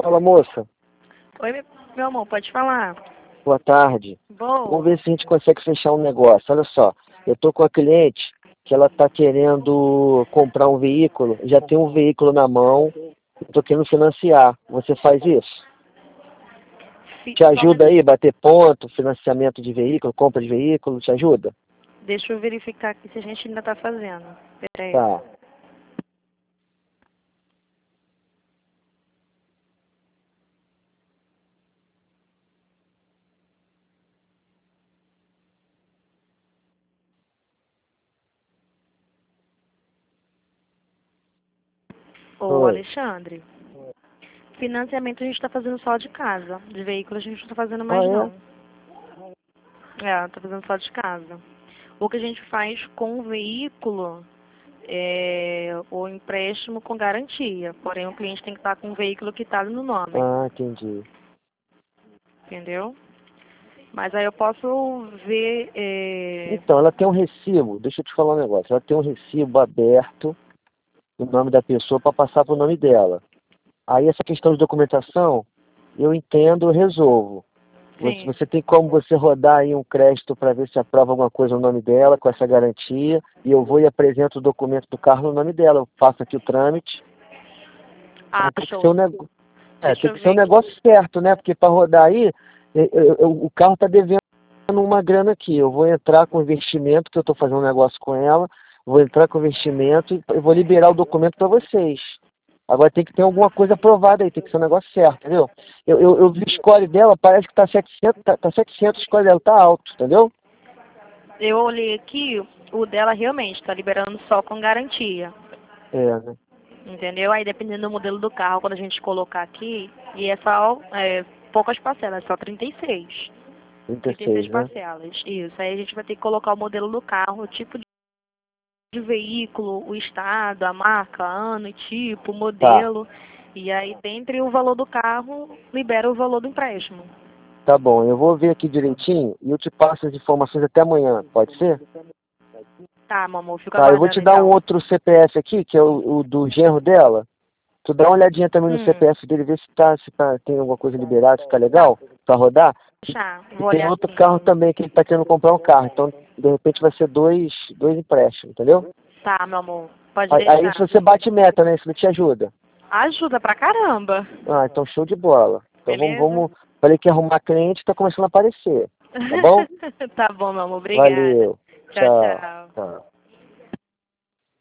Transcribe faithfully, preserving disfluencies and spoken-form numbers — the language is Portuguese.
Fala, moça. Oi, meu meu amor, pode falar. Boa tarde. Boa. Vamos ver se a gente consegue fechar um negócio. Olha só, eu tô com a cliente que ela tá querendo comprar um veículo, já tem um veículo na mão, eu tô querendo financiar. Você faz isso? Fi- Te só um ajuda minuto. aí, bater ponto, financiamento de veículo, compra de veículo, te ajuda? Deixa eu verificar aqui se a gente ainda tá fazendo. Peraí. Tá. Ô, Oi. Alexandre, financiamento a gente tá fazendo só de casa. De veículo a gente não tá fazendo Ah, mais, é? não. É, tá fazendo só de casa. O que a gente faz com o veículo é o empréstimo com garantia. Porém, o cliente tem que estar com o veículo quitado no nome. Ah, entendi. Entendeu? Mas aí eu posso ver. é, Então, ela tem um recibo, deixa eu te falar um negócio, ela tem um recibo aberto no nome da pessoa para passar para o nome dela. Aí essa questão de documentação, eu entendo, eu resolvo. Você, Sim. você tem como você rodar aí um crédito para ver se aprova alguma coisa no nome dela, com essa garantia, e eu vou e apresento o documento do carro no nome dela. Eu faço aqui o trâmite. Ah, Mas tem que ser show. um negócio. É, Deixa tem eu que ser ver um aqui. negócio certo, né? Porque para rodar aí, eu- eu- eu- o carro está devendo uma grana aqui. Eu vou entrar com investimento, que eu estou fazendo um negócio com ela, vou entrar com investimento e eu vou liberar o documento para vocês. Agora tem que ter alguma coisa aprovada aí, tem que ser um negócio certo, entendeu? Eu, eu, eu vi o score dela, parece que tá setecentos, tá, tá setecentos o score dela, tá alto, entendeu? Eu olhei aqui, o dela realmente está liberando só com garantia. É, né? Entendeu? Aí dependendo do modelo do carro, quando a gente colocar aqui, e é só é, poucas parcelas, só trinta e seis. trinta e trinta e seis seis, né? parcelas. Isso. Aí a gente vai ter que colocar o modelo do carro, o tipo de veículo, o estado, a marca, ano, tipo, Tá, modelo. E aí, dentre o valor do carro, libera o valor do empréstimo. tá bom. Eu vou ver aqui direitinho e eu te passo as informações até amanhã, pode ser? Tá, meu amor, fico Tá, eu vou aguardando te dar um então. outro C P F aqui, que é o, o do genro dela. Tu dá uma olhadinha também no Hum, C P F dele, ver se tá, se tá, tem alguma coisa liberada, se tá legal pra rodar. deixa, E vou tem olhar outro assim. carro também que ele tá querendo comprar um carro. Então, de repente vai ser dois, dois empréstimos, entendeu? Tá, meu amor, pode Aí, aí se deixar. você bate meta, né? Isso te ajuda. Ajuda pra caramba. Ah, então show de bola. Então vamos, Beleza? vamos. Falei que ia arrumar cliente, tá começando a aparecer. Tá bom? Tá bom, meu amor, obrigada. Valeu. Tchau, Tchau. tchau. Tchau.